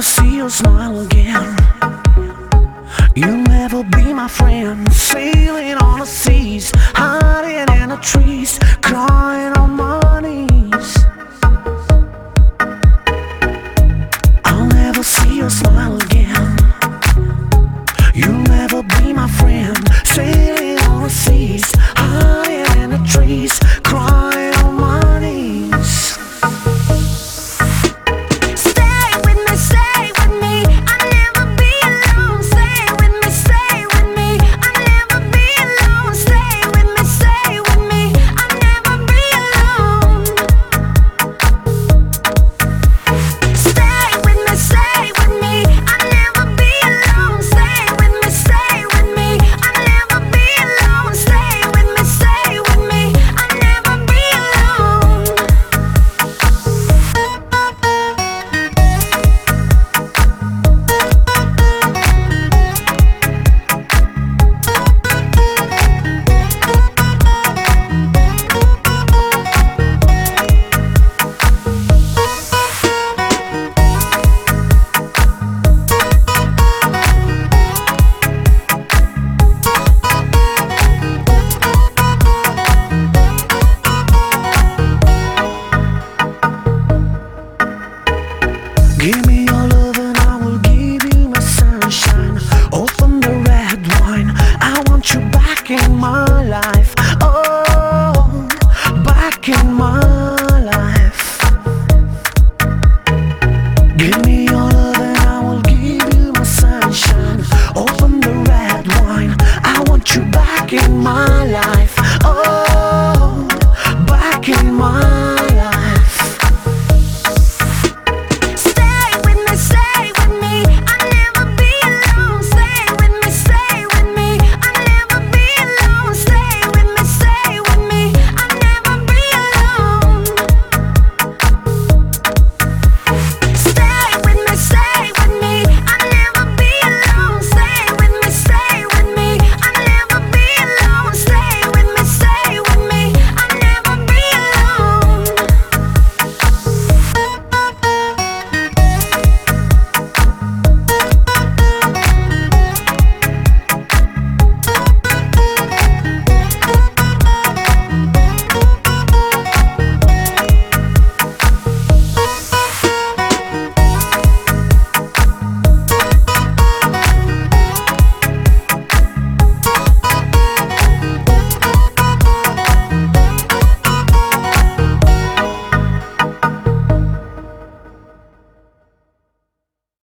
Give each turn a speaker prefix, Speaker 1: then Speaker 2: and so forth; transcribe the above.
Speaker 1: never see your smile again. You'll never be my friend. Sailing on the seas, hiding in the trees, crying on my knees. I'll never see your smile again. You'll never be my friend. Sailing on the seas, hiding in the trees, crying on my knees. Give me